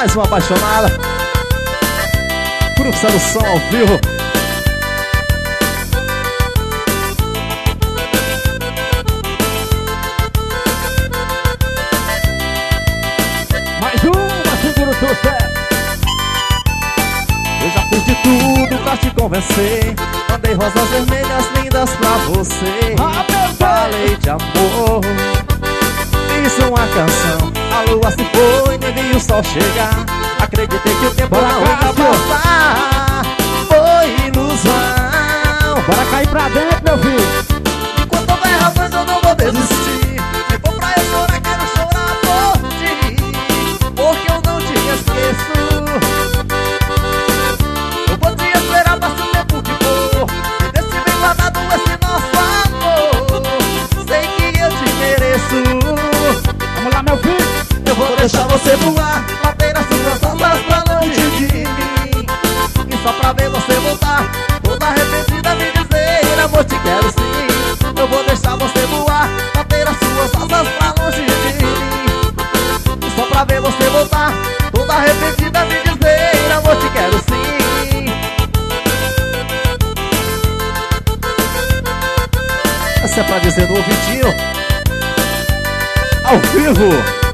Mais uma apaixonada. Grupo Selo Som ao vivo. Mais uma, segura o seu pé. Eu já fiz de tudo pra te convencer. Mandei rosas vermelhas lindas pra você. Falei de amor, fiz uma canção. A lua se foi, nem vi o sol chegar. Acreditei que o tempo não ia passar. Foi ilusão. Bora cair pra dentro, meu filho. Enquanto houver razões eu não vou desistir. Se for pra eu chorar, quero chorar por ti, porque eu não te esqueço. Eu vou te esperar, passe o tempo que for. E deixe bem guardado esse nosso amor. Sei que eu te mereço. Vamos lá, meu filho. Eu vou deixar você voar, bater as suas asas pra longe de mim. E só pra ver você voltar, toda arrependida me dizer: amor, te quero sim. Eu vou deixar você voar, bater as suas asas pra longe de mim. E só pra ver você voltar, toda arrependida me dizer: amor, te quero sim. Essa é pra dizer no ouvidinho, ao vivo.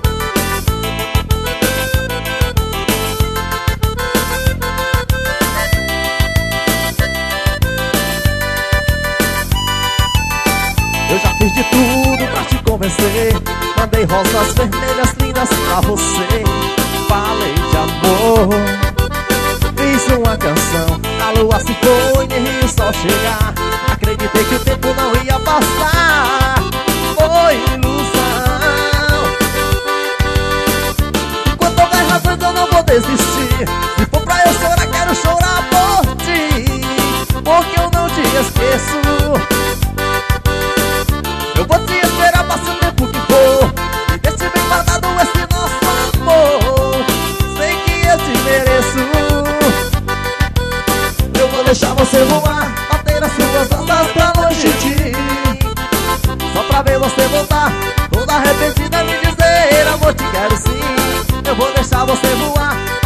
Eu já fiz de tudo pra te convencer. Mandei rosas vermelhas lindas pra você. Falei de amor, fiz uma canção. A lua se foi, nem vi o sol chegar. Acreditei que o tempo não ia passar. Foi ilusão. Enquanto houver razões eu não vou desistir. Se for pra eu chorar, quero chorar por ti, porque eu não te esqueço. Eu vou te esperar, passe o tempo que for. E deixe bem guardado esse nosso amor. Sei que eu te mereço. Eu vou deixar você voar, bater as suas asas pra longe de mim. Só pra ver você voltar, toda arrependida me dizer: amor, te quero sim. Eu vou deixar você voar,